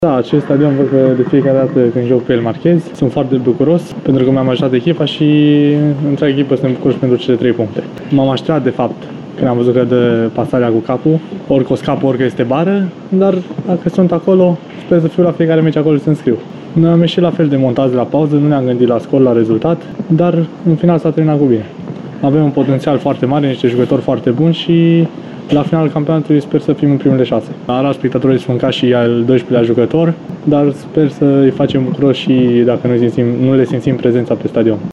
Da, acest stadion văd că de fiecare dată când joc pe el marchez. Sunt foarte bucuros pentru că mi-am ajutat echipa și întreaga echipă sunt bucuros pentru cele 3 puncte. M-am așteptat de fapt când am văzut că dă pasarea cu capul, ori o scapă, ori că este bară, dar dacă sunt acolo, sper să fiu la fiecare meci acolo să înscriu. Noi am ieșit la fel de montați la pauză, nu ne-am gândit la scor, la rezultat, dar în final s-a terminat cu bine. Avem un potențial foarte mare, niște jucători foarte buni și la finalul campionatului sper să fim în primele 6. La Arad spectatorii sunt ca și al 12-lea jucător, dar sper să îi facem bucuroși și dacă nu le simțim prezența pe stadion.